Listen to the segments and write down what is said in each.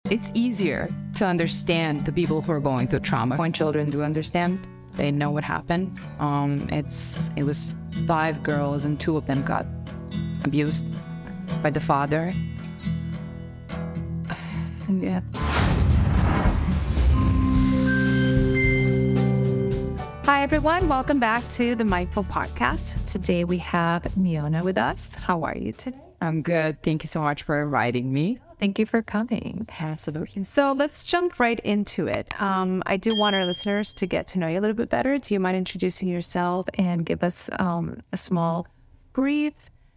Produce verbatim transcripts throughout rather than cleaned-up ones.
it's easier to understand the people who are going through trauma. When children do understand, they know what happened. Um, it's it was five girls and two of them got abused by the father. Yeah. Hi, everyone. Welcome back to the Mindful Podcast. Today we have Miona with us. How are you today? I'm good. Thank you so much for inviting me. Thank you for coming. Absolutely. So let's jump right into it. Um, I do want our listeners to get to know you a little bit better. Do you mind introducing yourself and give us um, a small, brief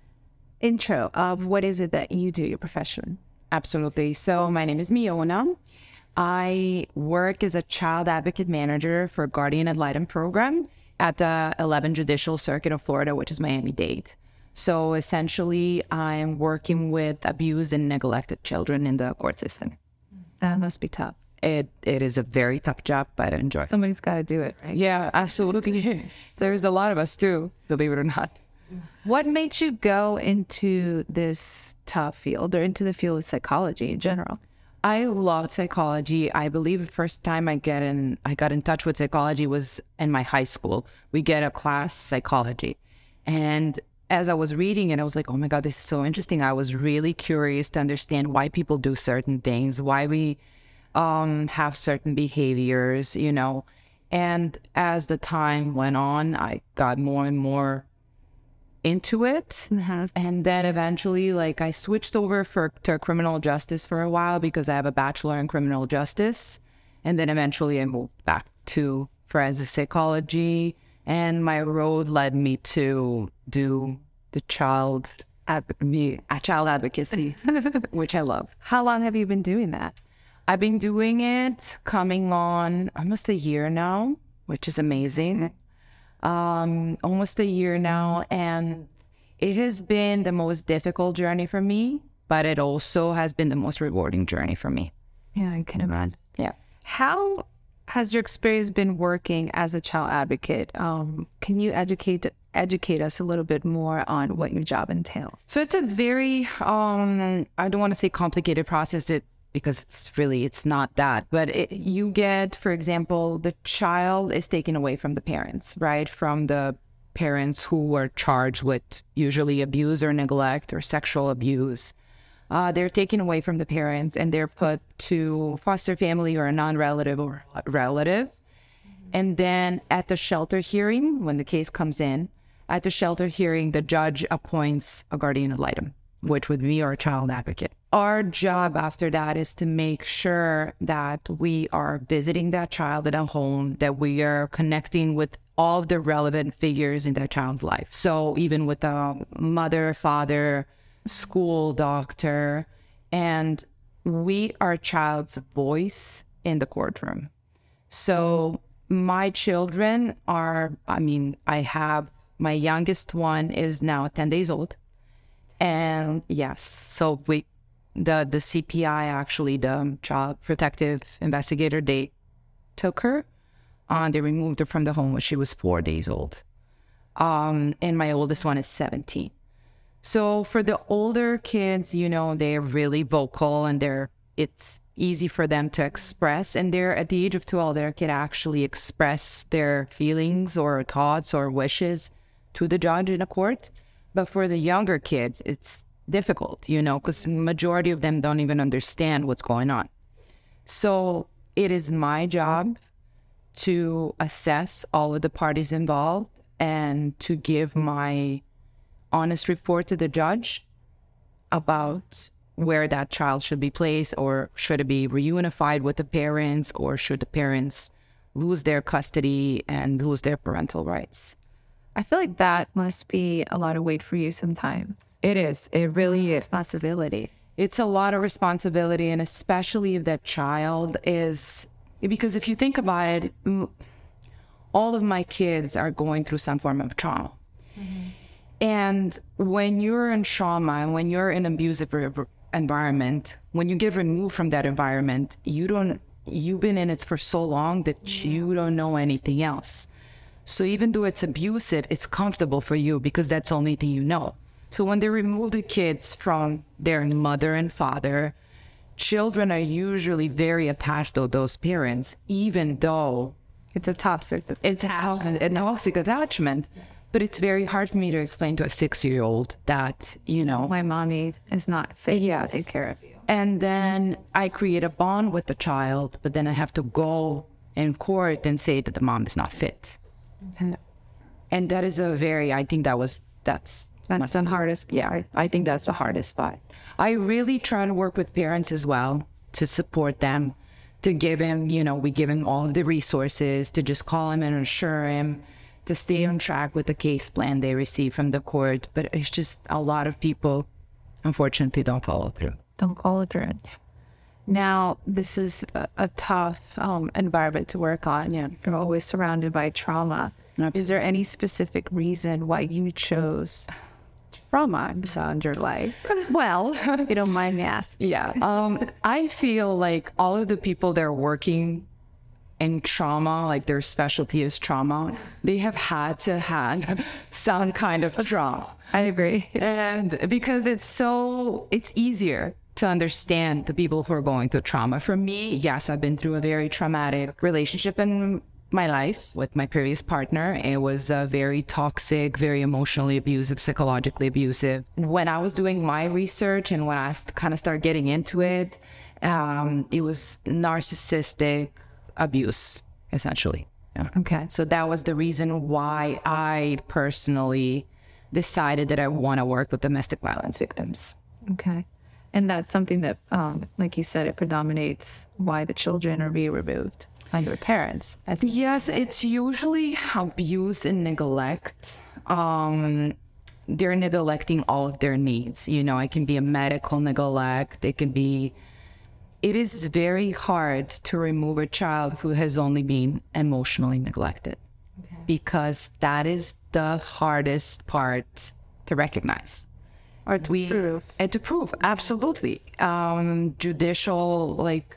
intro of what is it that you do, your profession? Absolutely. So my name is Miona. I work as a child advocate manager for Guardian Ad Litem program at the eleventh Judicial Circuit of Florida, which is Miami-Dade. So essentially, I'm working with abused and neglected children in the court system. That must be tough. It It is a very tough job, but I enjoy it. Somebody's got to do it, right? Yeah, absolutely. There's a lot of us too, believe it or not. What made you go into this tough field or into the field of psychology in general? I love psychology. I believe the first time I get in, I got in touch with psychology was in my high school. We get a class, psychology. And as I was reading it, I was like, oh my God, this is so interesting. I was really curious to understand why people do certain things, why we um, have certain behaviors, you know. And as the time went on, I got more and more into it. Mm-hmm. And then eventually, like, I switched over for to criminal justice for a while because I have a bachelor in criminal justice. And then eventually I moved back to forensic psychology. And my road led me to do the child, adv- child advocacy, which I love. How long have you been doing that? I've been doing it coming on almost a year now, which is amazing. Um, almost a year now. And it has been the most difficult journey for me, but it also has been the most rewarding journey for me. Yeah, I can imagine. Yeah. How has your experience been working as a child advocate? Um, can you educate educate us a little bit more on what your job entails? So it's a very, um, I don't want to say complicated process it, because it's really, it's not that. But it, you get, for example, the child is taken away from the parents, right? From the parents who are charged with usually abuse or neglect or sexual abuse. Uh, they're taken away from the parents and they're put to foster family or a non-relative or relative. Mm-hmm. And then at the shelter hearing, when the case comes in, at the shelter hearing, the judge appoints a guardian ad litem, which would be our child advocate. Our job after that is to make sure that we are visiting that child at a home, that we are connecting with all of the relevant figures in that child's life. So even with the mother, father, school, doctor, and we are child's voice in the courtroom. So my children are, I mean, I have, my youngest one is now ten days old. And yes, so we, the, the C P I, actually, the child protective investigator, they took her, uh, they removed her from the home when she was four days old. Um, and my oldest one is seventeen. So for the older kids, you know, they're really vocal and they're, it's easy for them to express. And they're at the age of twelve, they can actually express their feelings or thoughts or wishes to the judge in a court. But for the younger kids, it's difficult, you know, because the majority of them don't even understand what's going on. So it is my job to assess all of the parties involved and to give my honest report to the judge about where that child should be placed, or should it be reunified with the parents, or should the parents lose their custody and lose their parental rights. I feel like that must be a lot of weight for you sometimes. It is. It really is. Responsibility. It's a lot of responsibility, and especially if that child is, because if you think about it, all of my kids are going through some form of trauma. Mm-hmm. And when you're in trauma and when you're in an abusive environment, when you get removed from that environment, you don't, you've been in it for so long that yeah. you don't know anything else. So even though it's abusive, it's comfortable for you because that's the only thing you know. So when they remove the kids from their mother and father, children are usually very attached to those parents, even though It's a toxic. it's a, a toxic attachment. But it's very hard for me to explain to a six-year-old that, you know, My mommy is not fit to take care of you. and then I create a bond with the child, but then I have to go in court and say that the mom is not fit. Okay. And that is a very, I think that was, that's, That's the hardest part. yeah, I think that's the hardest part. I really try to work with parents as well to support them, to give him, you know, we give him all of the resources, to just call him and assure him, to stay on track with the case plan they receive from the court. But it's just a lot of people, unfortunately, don't follow through. Don't follow through it. Now, this is a, a tough um, environment to work on. Yeah. You're always surrounded by trauma. Absolutely. Is there any specific reason why you chose trauma in your life? Well, If you don't mind me asking. yeah. Um, I feel like all of the people that are working in trauma, like their specialty is trauma, they have had to have some kind of trauma. I agree. And because it's so, it's easier to understand the people who are going through trauma. For me, yes, I've been through a very traumatic relationship in my life with my previous partner. It was uh, very toxic, very emotionally abusive, psychologically abusive. When I was doing my research and when I kind of started getting into it, um, it was narcissistic abuse, essentially. Yeah. Okay. So that was the reason why I personally decided that I want to work with domestic violence victims. Okay. And that's something that, um, like you said, it predominates why the children are being removed by their parents. I think. Yes, it's usually abuse and neglect. Um, they're neglecting all of their needs. You know, it can be a medical neglect. It can be, it is very hard to remove a child who has only been emotionally neglected, Okay. because that is the hardest part to recognize. Or to we, prove. And to prove, absolutely. Um, judicial, like,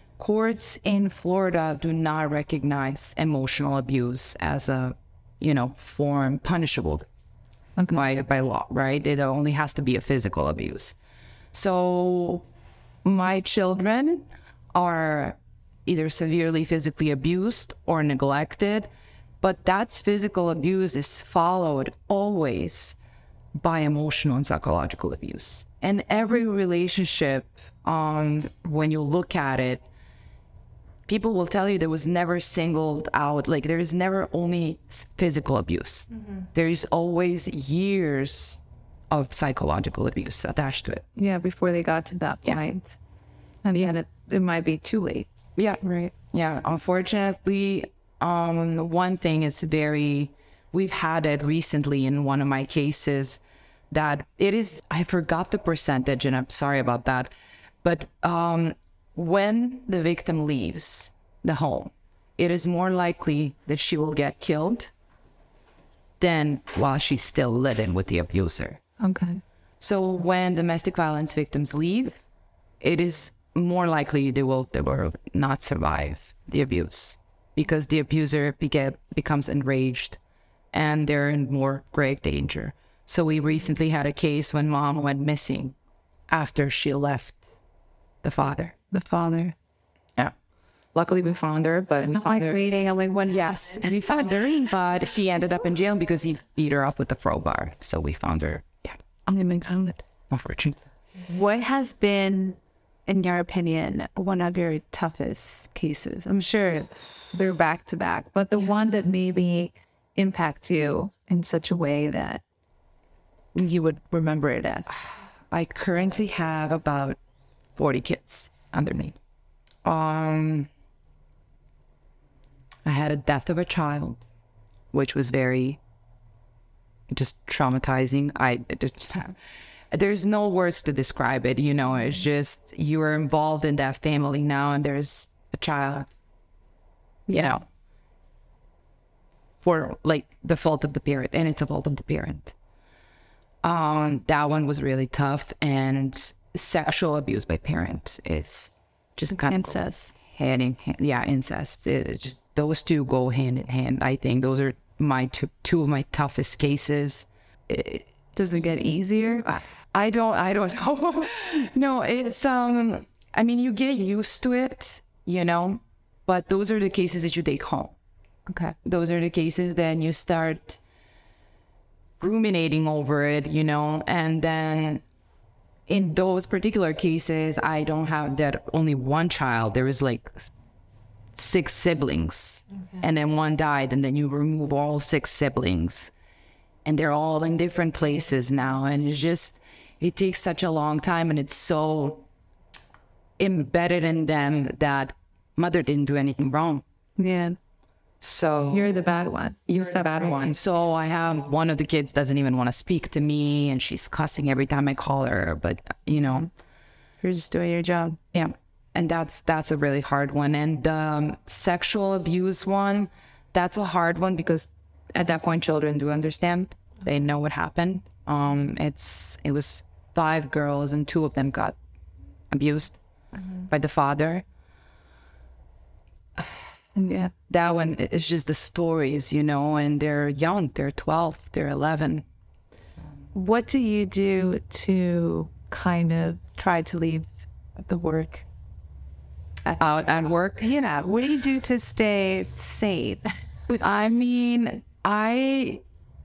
courts in Florida do not recognize emotional abuse as a, you know, form punishable Okay. by, by law, right? It only has to be a physical abuse. So my children are either severely physically abused or neglected, but that's physical abuse is followed always by emotional and psychological abuse. And every relationship, um, when you look at it, people will tell you there was never singled out, like there is never only physical abuse. Mm-hmm. There is always years of psychological abuse attached to it. Yeah, before they got to that point. And then it, it might be too late. Yeah. Right. Yeah. Unfortunately, um, one thing is very, we've had it recently in one of my cases that it is, I forgot the percentage and I'm sorry about that. But um, when the victim leaves the home, it is more likely that she will get killed than while she's still living with the abuser. Okay. So when domestic violence victims leave, it is more likely they will, they will not survive the abuse because the abuser beget, becomes enraged and they're in more grave danger. So we recently had a case when mom went missing after she left the father. The father. Yeah. Luckily we found her, but we I'm found like her. waiting. I'm like, when? Yes, and we found her, but she ended up in jail because he beat her up with a crowbar. So we found her. Yeah, unfortunately. What has been, in your opinion, one of your toughest cases? I'm sure they're back to back, but the one that maybe impacts you in such a way that you would remember it as? I currently have about forty kids under me. Um, I had a death of a child, which was very just traumatizing. I it just, there's no words to describe it. You know, it's just you are involved in that family now, and there's a child. You know, for like the fault of the parent, and it's a fault of the parent. Um, that one was really tough, and sexual abuse by parent is just kind Incest. of hand in hand. Yeah, incest. It, it's just those two go hand in hand. I think those are my two two of my toughest cases. It, Does it get easier? I don't. I don't know. No, it's um. I mean, you get used to it, you know, but those are the cases that you take home. Okay. Those are the cases then you start ruminating over it, you know, and then in those particular cases, I don't have that only one child. There is like six siblings, okay. And then one died, and then you remove all six siblings, and they're all in different places now. And it's just, it takes such a long time, and it's so embedded in them that mother didn't do anything wrong. Yeah. So you're the bad one. You're the bad one. So I have one of the kids doesn't even want to speak to me, and she's cussing every time I call her. But you know, you're just doing your job. Yeah, and that's that's a really hard one. And the um, sexual abuse one, that's a hard one because at that point, children do understand. They know what happened. Um, it's it was five girls, and two of them got abused mm-hmm. by the father. Yeah, that one is just the stories, you know, and they're young, they're twelve, they're eleven. So. What do you do to kind of try to leave the work out at work? You know, what do you do to stay sane? I mean, I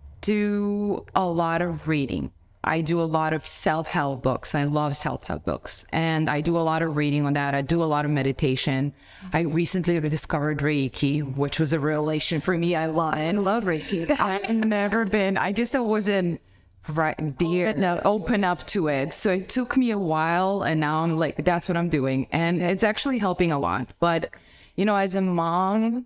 do a lot of reading. I do a lot of self-help books. I love self-help books. And I do a lot of reading on that. I do a lot of meditation. I recently discovered Reiki, which was a revelation for me. I love, I love Reiki. I've never been, I just wasn't right there, open up. open up to it. So it took me a while, and now I'm like, that's what I'm doing. And it's actually helping a lot. But, you know, as a mom,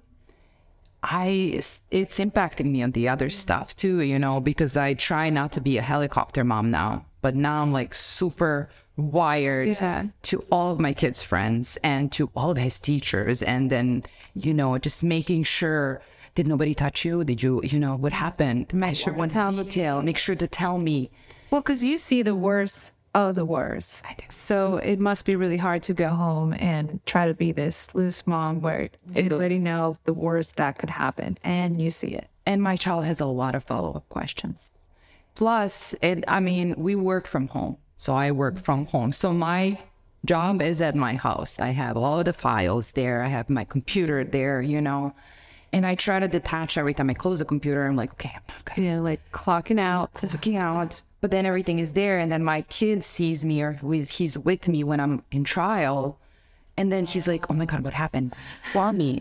I, it's impacting me on the other stuff too, you know, because I try not to be a helicopter mom now, but now I'm like super wired yeah. to all of my kids' friends and to all of his teachers. And then, you know, just making sure, did nobody touch you? Did you, you know, what happened? Make sure one detail, make sure to tell me. Well, because you see the worst of the worst. So it must be really hard to go home and try to be this loose mom where you already know the worst that could happen and you see it. And my child has a lot of follow-up questions. Plus, it, I mean, we work from home. So I work from home. So my job is at my house. I have all the files there. I have my computer there, you know. And I try to detach every time I close the computer. I'm like, okay, I'm not good. Yeah, like clocking out. Clocking out. But then everything is there, and then my kid sees me, or he's with me when I'm in trial, and then she's like, oh my God, what happened? Tell me.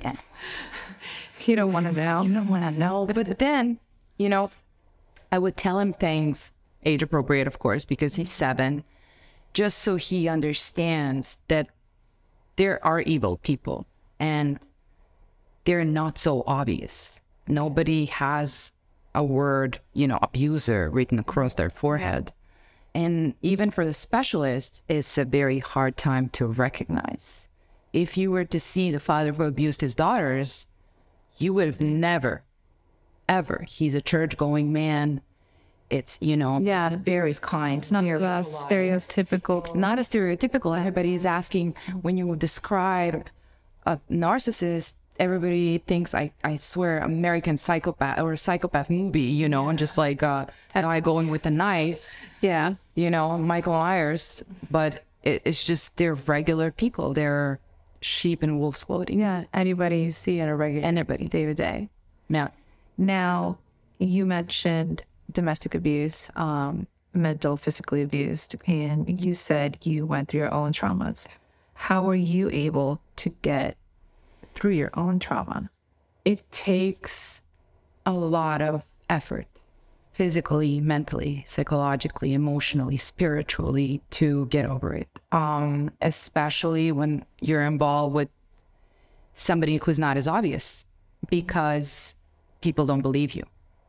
You don't want to know. You don't want to know. But then, you know, I would tell him things, age appropriate, of course, because he's seven, just so he understands that there are evil people, and they're not so obvious. Nobody has a word, you know, abuser written across their forehead. And even for the specialists, it's a very hard time to recognize. If you were to see the father who abused his daughters, you would have never, ever. He's a church-going man. It's, you know, yeah, very kind. It's not a stereotypical. It's not a stereotypical. Everybody is asking, when you describe a narcissist, everybody thinks, I, I swear, American Psychopath or a psychopath movie, you know, yeah. and just like uh, that guy going with a knife. Yeah. You know, Michael Myers. But it, it's just, they're regular people. They're sheep in wolf's clothing. Yeah. Anybody you see in a regular, anybody, day to day. Yeah. Now, you mentioned domestic abuse, um, mental, physically abused, and you said you went through your own traumas. How were you able to get through your own trauma? It takes a lot of effort, physically, mentally, psychologically, emotionally, spiritually, to get over it. Um, especially when you're involved with somebody who's not as obvious, because people don't believe you.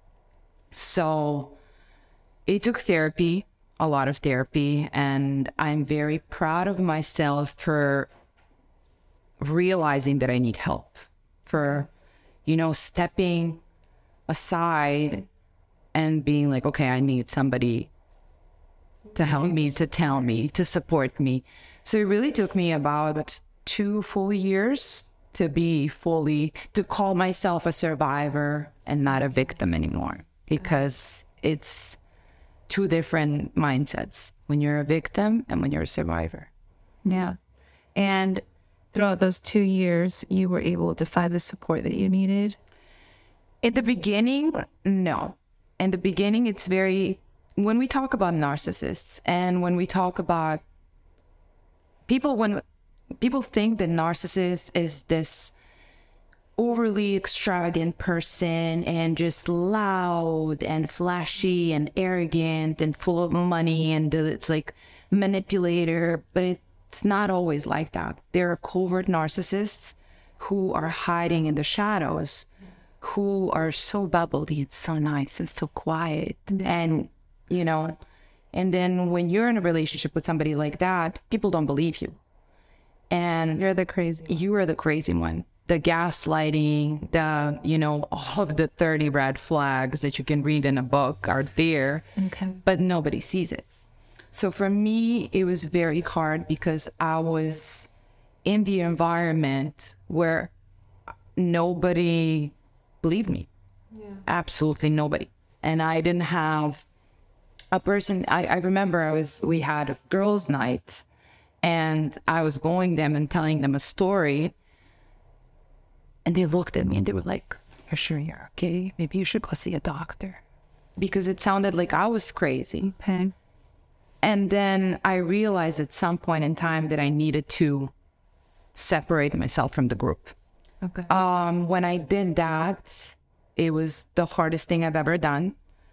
So it took therapy, a lot of therapy, and I'm very proud of myself for realizing that I need help, for, you know, stepping aside and being like, okay, I need somebody to help me, to tell me, to support me. So it really took me about two full years to be fully, to call myself a survivor and not a victim anymore, because it's two different mindsets when you're a victim and when you're a survivor. Yeah. And throughout those two years, you were able to find the support that you needed? In the beginning, no. In the beginning, it's very, when we talk about narcissists and when we talk about people, when people think that narcissist is this overly extravagant person and just loud and flashy and arrogant and full of money and it's like manipulator, but it's not always like that. There are covert narcissists who are hiding in the shadows, who are so bubbly and so nice and so quiet. And, you know, and then when you're in a relationship with somebody like that, people don't believe you. And you're the crazy. You are the crazy one. The gaslighting, the, you know, all of the thirty red flags that you can read in a book are there, okay. but nobody sees it. So for me, it was very hard because I was in the environment where nobody believed me. Yeah. Absolutely nobody. And I didn't have a person. I, I remember I was, we had a girls' night and I was going them and telling them a story. And they looked at me and they were like, "You're sure you're okay? Maybe you should go see a doctor." Because it sounded like I was crazy. Okay. And then I realized at some point in time that I needed to separate myself from the group. Okay. Um, when I did that, it was the hardest thing I've ever done.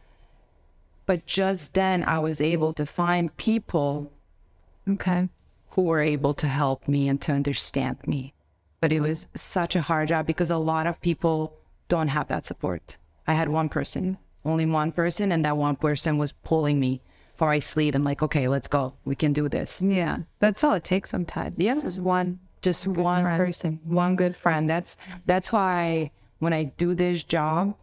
But just then I was able to find people okay. who were able to help me and to understand me. But it was such a hard job because a lot of people don't have that support. I had one person, only one person, and that one person was pulling me for my sleeve and like, okay, let's go. We can do this. Yeah, that's all it takes sometimes. Yeah, just one, just one friend. person, one good friend. That's that's why when I do this job,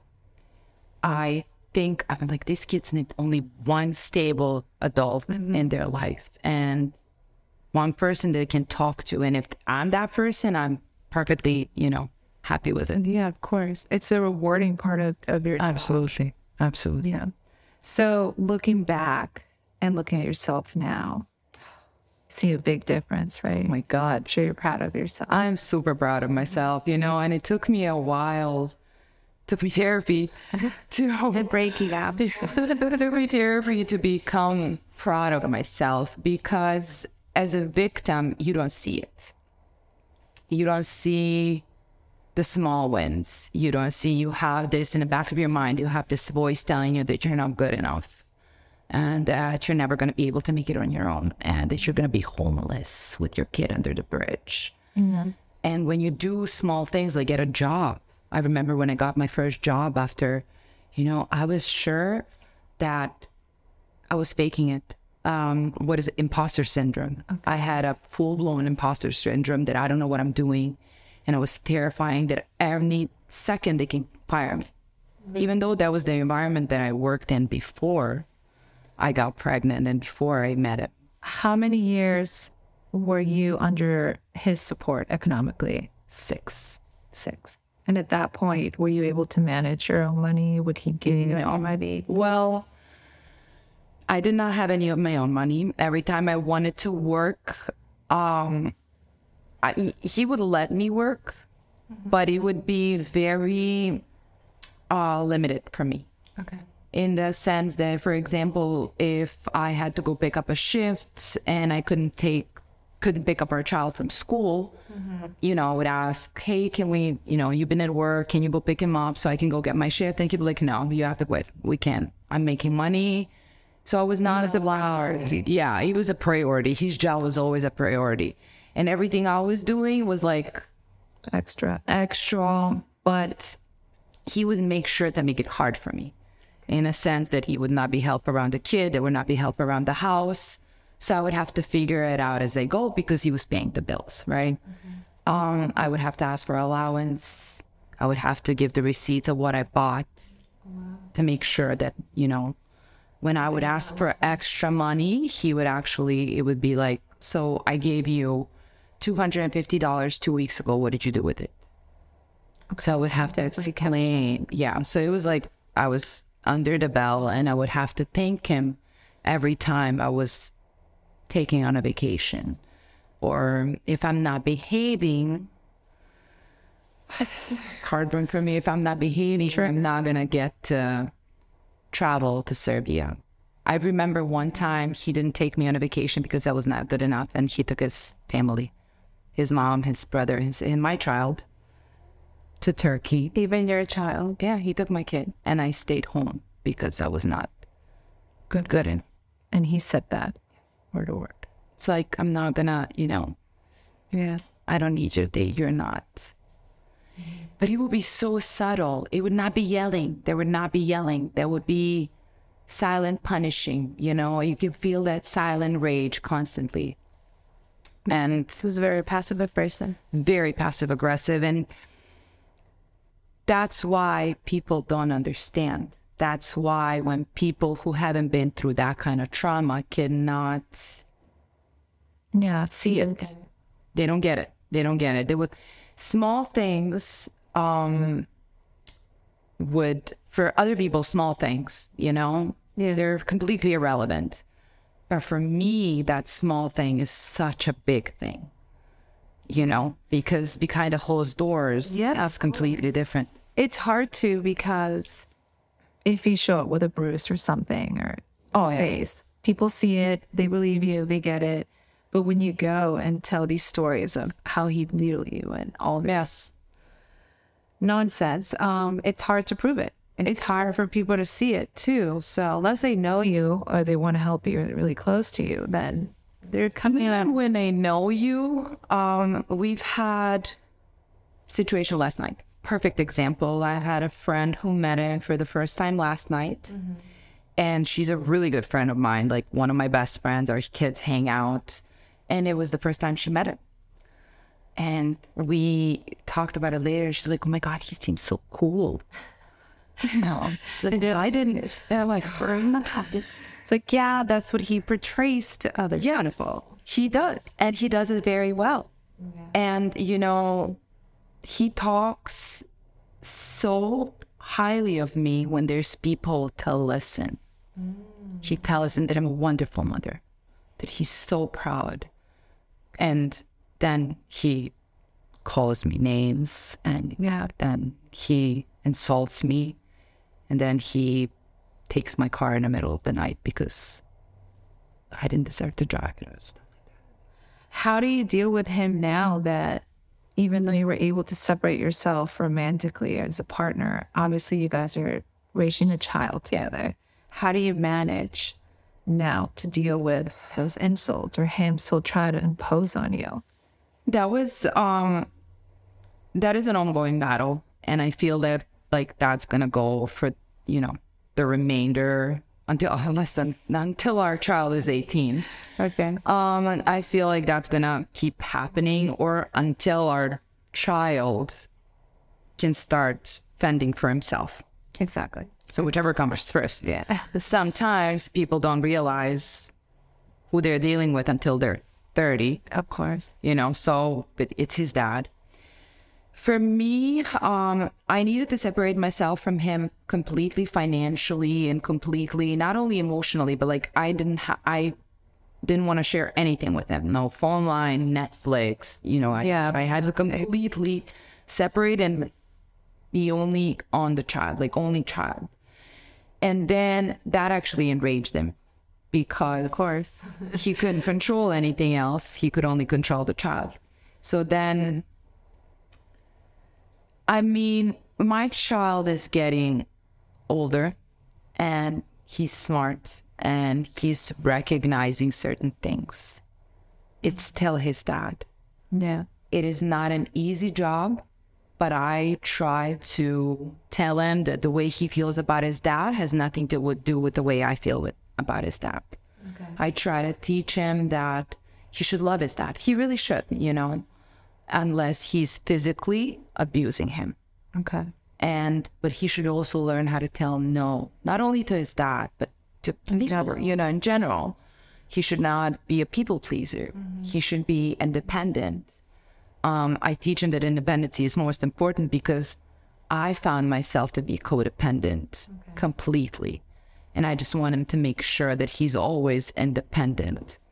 I think I'm like, these kids need only one stable adult mm-hmm. in their life and one person they can talk to. And if I'm that person, I'm perfectly, you know, happy with it. Yeah, of course. It's the rewarding part of, of your job. Absolutely. Absolutely. Yeah. So looking back and looking at yourself now, see a big difference, right? Oh my God. I'm sure you're proud of yourself. I'm super proud of myself, you know, and it took me a while, took me therapy to the breaking up. It took me therapy to become proud of myself because as a victim, you don't see it. You don't see the small wins. You don't see, you have this in the back of your mind. You have this voice telling you that you're not good enough and that you're never going to be able to make it on your own and that you're going to be homeless with your kid under the bridge. Mm-hmm. And when you do small things like get a job, I remember when I got my first job after, you know, I was sure that I was faking it. Um, what is it? Imposter syndrome. Okay. I had a full-blown imposter syndrome that I don't know what I'm doing. And it was terrifying that any second they can fire me. Mm-hmm. Even though that was the environment that I worked in before I got pregnant and before I met him. How many years were you under his support economically? Six. Six. And at that point, were you able to manage your own money? Would he give you no. money? Well, I did not have any of my own money. Every time I wanted to work, um, I, he would let me work, mm-hmm. but it would be very uh, limited for me. Okay. In the sense that, for example, if I had to go pick up a shift and I couldn't take, couldn't pick up our child from school, mm-hmm. you know, I would ask, hey, can we, you know, you've been at work, can you go pick him up so I can go get my shift? And he'd be like, no, you have to quit. We can't. I'm making money. So I was not as a priority. Yeah, he was a priority. His job was always a priority. And everything I was doing was like extra, extra, but he would make sure to make it hard for me in a sense that he would not be help around the kid. There would not be help around the house. So I would have to figure it out as I go because he was paying the bills, right? Mm-hmm. Um, I would have to ask for allowance. I would have to give the receipts of what I bought wow. to make sure that, you know, when I would ask for extra money, he would actually, it would be like, so I gave you two hundred fifty dollars two weeks ago. What did you do with it? So I would have to explain. Yeah. So it was like I was under the bell and I would have to thank him every time I was taking on a vacation. or if I'm not behaving, hard for me. If I'm not behaving, sure. I'm not going to get to travel to Serbia. I remember one time he didn't take me on a vacation because that was not good enough. And he took his family, his mom, his brother, his, and my child to Turkey. Even your child? Yeah, he took my kid. And I stayed home because I was not good, good enough. And he said that word to word. It's like, I'm not going to, you know, yeah, I don't need your date. You're not. But it would be so subtle. It would not be yelling. There would not be yelling. There would be silent punishing. You know, you can feel that silent rage constantly. And it was very passive aggressive. Very passive aggressive. And that's why people don't understand. That's why when people who haven't been through that kind of trauma cannot yeah, see it. They don't get it. They don't get it. They would small things um, would, for other people, small things, you know, yeah. they're completely irrelevant. But for me, that small thing is such a big thing, you know, because behind the closed doors, yeah, it's completely different. It's hard to, because if you show up with a bruise or something or oh, yeah. face, people see it, they believe you, they get it. But when you go and tell these stories of how he knew you and all this nonsense, um, it's hard to prove it. And it's hard for people to see it too. So unless they know you or they want to help you or they're really close to you, then they're coming in. When they know you, um, we've had situation last night. Perfect example. I had a friend who met him for the first time last night. Mm-hmm. And she's a really good friend of mine, like one of my best friends. Our kids hang out. And it was the first time she met him. And we talked about it later. She's like, oh my God, he seems so cool. No, she's like, I didn't. And I'm like, I'm not talking. It's like, yeah, that's what he portrays to others. Yeah, beautiful. He does. And he does it very well. Yeah. And, you know, he talks so highly of me when there's people to listen. Mm. He tells them that I'm a wonderful mother, that he's so proud. And then he calls me names, and yeah. then he insults me, and then he takes my car in the middle of the night because I didn't deserve to drive it or stuff like that. How do you deal with him now that even though you were able to separate yourself romantically as a partner, obviously you guys are raising a child together. How do you manage now to deal with those insults or him still try to impose on you? That was, um, that is an ongoing battle. And I feel that like that's going to go for, you know, the remainder until less than until our child is eighteen. Okay. Um, and I feel like that's going to keep happening or until our child can start fending for himself. Exactly. So whichever comes first. Yeah. Sometimes people don't realize who they're dealing with until they're thirty. Of course. You know, so but it's his dad. For me, um, I needed to separate myself from him completely financially and completely, not only emotionally, but like I didn't ha- I didn't want to share anything with him. No phone line, Netflix, you know, I, yeah, I had to completely separate and be only on the child, like only child. And then that actually enraged him because of course he couldn't control anything else. He could only control the child. So then, I mean, my child is getting older and he's smart and he's recognizing certain things. It's still his dad. Yeah. It is not an easy job. But I try to tell him that the way he feels about his dad has nothing to do with the way I feel with, about his dad. Okay. I try to teach him that he should love his dad. He really should, you know, unless he's physically abusing him. Okay. And, but he should also learn how to tell no, not only to his dad, but to people, you know, in general. He should not be a people pleaser. Mm-hmm. He should be independent. Um, I teach him that independence is most important because I found myself to be codependent okay. completely. And I just want him to make sure that he's always independent.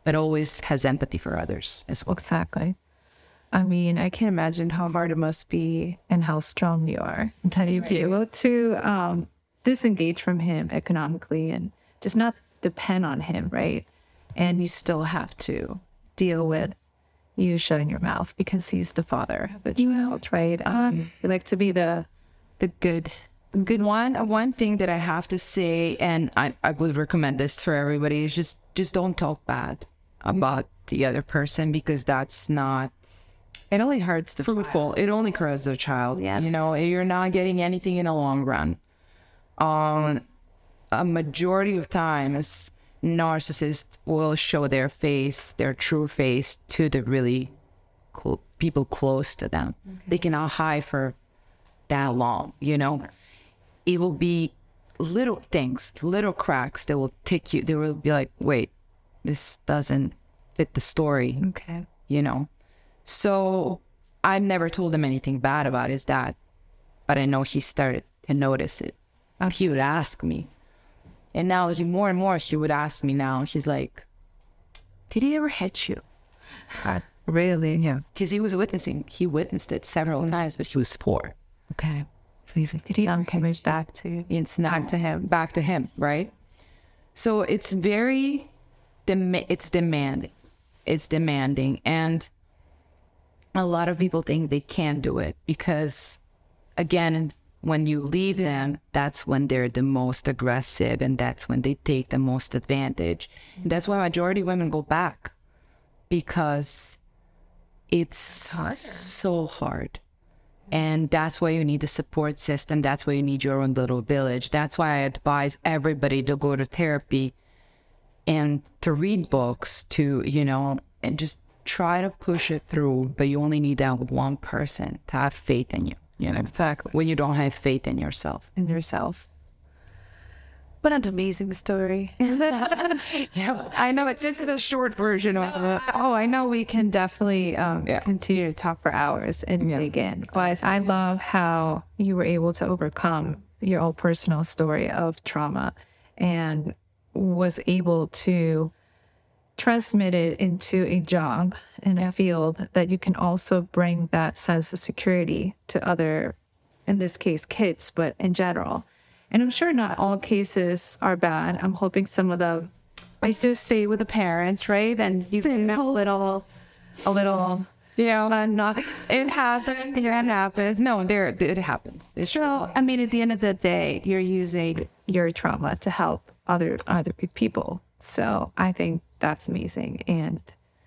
but always has empathy for others as well. Exactly. I mean, I can't imagine how hard it must be and how strong you are that you'd be able to um, disengage from him economically and just not depend on him, right? And you still have to deal with you shutting your mouth because he's the father of the child, right? Um, you like to be the the good, good one. One thing that I have to say, and I, I would recommend this for everybody, is just just don't talk bad about the other person, because that's not. It only hurts the fruitful. child. It only hurts the child. Yeah. You know, you're not getting anything in the long run. Um, a majority of times, narcissists will show their face, their true face, to the really cl- people close to them. Okay. They cannot hide for that long. You know, it will be little things, little cracks that will tick you. They will be like, "Wait, this doesn't fit the story." Okay. You know. So I've never told him anything bad about his dad, but I know he started to notice it. And he would ask me. And now he more and more, he would ask me now. He's like, did he ever hit you? Uh, really? Yeah. Because he was witnessing, he witnessed it several mm-hmm. times, but he was four. Okay. So he's like, did he um, come back to It's now, back to him. Back to him, right? So it's very, dem- it's demanding. It's demanding. And a lot of people think they can't do it because, again, when you leave them, that's when they're the most aggressive and that's when they take the most advantage. And that's why majority of women go back, because it's hard. So hard. And that's why you need a support system. That's why you need your own little village. That's why I advise everybody to go to therapy and to read books, to, you know, and just try to push it through, but you only need that one person to have faith in you. You know, exactly. When you don't have faith in yourself. In yourself. What an amazing story. Yeah, I know it. This is a short version of it. Oh, I know we can definitely um, yeah. continue to talk for hours and yeah. dig in. But I love how you were able to overcome your own personal story of trauma and was able to transmit it into a job in a field that you can also bring that sense of security to other, in this case, kids, but in general. And I'm sure not all cases are bad. I'm hoping some of them, I do stay with the parents, right? And you can a little, a little, yeah, uh, not, it happens. It happens. No, there, it happens. It's so, true. I mean, at the end of the day, you're using your trauma to help other other people. So I think that's amazing and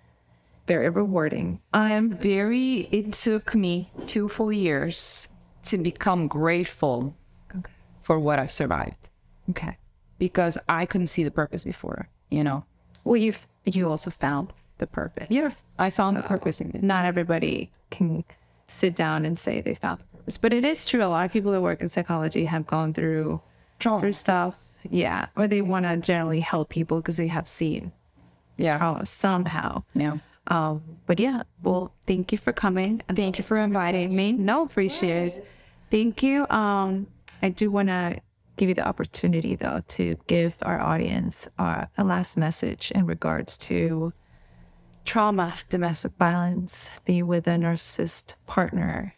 very rewarding. I'm very, it took me two full years to become grateful okay. for what I've survived. Okay. Because I couldn't see the purpose before, you know. Well, you've, you also found the purpose. Yes, I found so the purpose in it. Not everybody can sit down and say they found the purpose. But it is true. A lot of people that work in psychology have gone through, through stuff. Yeah. Or they want to generally help people because they have seen yeah trauma somehow. Yeah. Um, but yeah, well, thank you for coming. And thank you for inviting me. No, appreciate it. Thank you. Um, I do want to give you the opportunity, though, to give our audience uh, a last message in regards to trauma, domestic violence, being with a narcissist partner.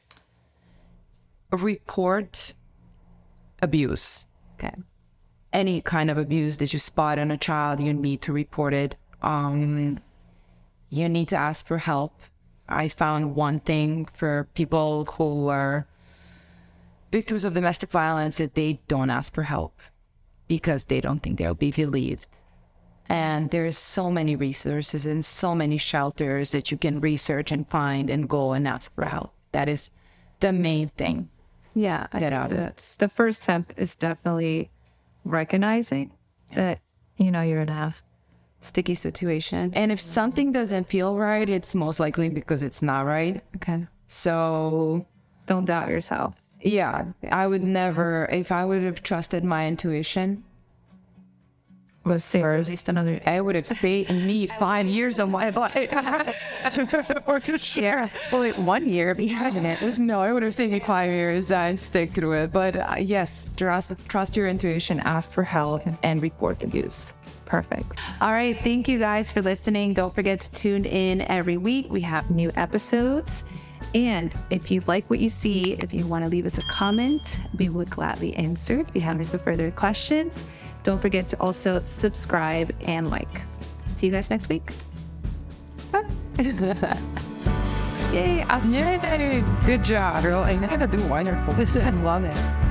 Report abuse. Okay. Any kind of abuse that you spot in a child, you need to report it. Um, you need to ask for help. I found one thing for people who are victims of domestic violence, that they don't ask for help because they don't think they'll be believed. And there's so many resources and so many shelters that you can research and find and go and ask for help. That is the main thing. Yeah. I that out that's the first step is definitely recognizing that, you know, you're in a sticky situation. And if something doesn't feel right, it's most likely because it's not right. Okay. So don't doubt yourself. Yeah. I would never, if I would have trusted my intuition, was saved at least another day. I would have saved me five years of my life. Or share. Well, like one year behind it. Was, no, I would have saved me five years. I stick through it. But uh, yes, trust, trust your intuition, ask for help, and report abuse. Perfect. All right. Thank you guys for listening. Don't forget to tune in every week. We have new episodes. And if you like what you see, if you want to leave us a comment, we would gladly answer. If you have any further questions, don't forget to also subscribe and like. See you guys next week. Yay. Yay. Good job, girl. I know how to do wonderful. I love it.